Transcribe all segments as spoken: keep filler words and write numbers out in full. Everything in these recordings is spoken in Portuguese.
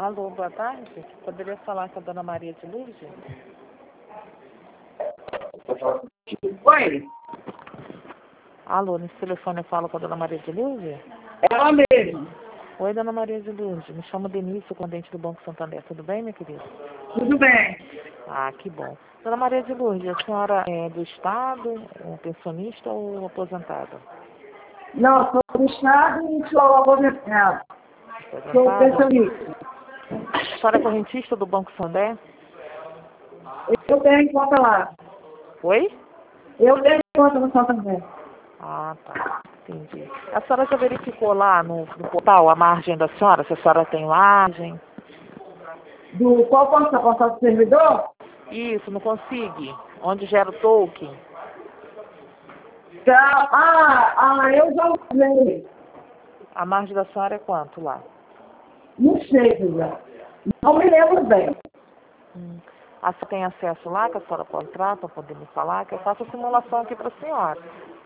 Alô, boa tarde. Poderia falar com a dona Maria de Lourdes? Oi, Alô, nesse telefone eu falo com a dona Maria de Lourdes? ela mesmo. Oi, dona Maria de Lourdes. Me chamo Denise, sou correspondente do Banco Santander. Tudo bem, minha querida? Tudo bem. Ah, que bom. Dona Maria de Lourdes, a senhora é do Estado, um pensionista ou aposentada? Não, sou do Estado e sou aposentado. Sou Aposentada? pensionista. A senhora é correntista do Banco Santander? Eu tenho conta lá. Oi? Eu tenho conta no Santander. Ah, tá. Entendi. A senhora já verificou lá no, no portal a margem da senhora? Se a senhora tem margem? Do qual conta? A conta do servidor? Isso, não consigo. Onde gera o token? Tá. Ah, ah, eu já usei. A margem da senhora é quanto lá? Não sei, filha. Não me lembro bem. Hum. Ah, você tem acesso lá que a senhora pode entrar para poder me falar? Que eu faço a simulação aqui para a senhora.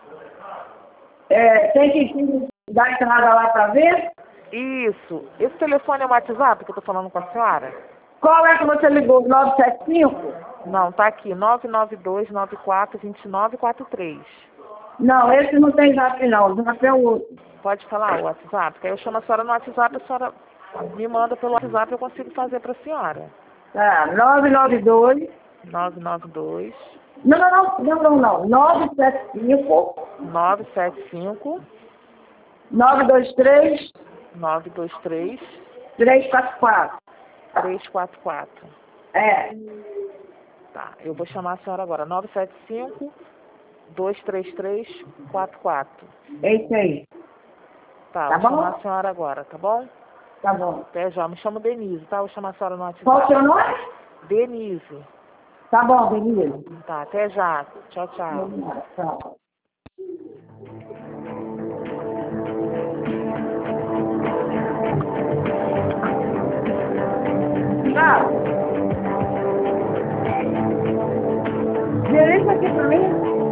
É, tem que dar entrada lá para ver? Isso. Esse telefone é o WhatsApp que eu estou falando com a senhora? Qual é que você ligou? nove sete cinco? Não, tá aqui. nove nove dois nove quatro dois nove quatro três. Não, esse não tem zap não. O zap é o outro. Pode falar o WhatsApp? Que aí eu chamo a senhora no WhatsApp, a senhora me manda pelo WhatsApp e eu consigo fazer para a senhora. Tá, nove nove dois. nove nove dois Não, não, não, não, não, não. nove sete cinco, nove sete cinco nove dois três, nove dois três três quatro quatro. três quatro quatro. É, Tá, eu vou chamar a senhora agora. nove sete cinco, dois três três, quatro quatro. é isso aí. Tá, Tá vou chamar bom? a senhora agora, tá bom? Tá bom. Até já. Me chamo Denise, tá? Vou chamar a senhora no Qual o WhatsApp. seu nome? Denise. Tá bom, beleza. Tá, até já. Tchau, tchau. Tchau. Tchau. Vira isso aqui pra mim.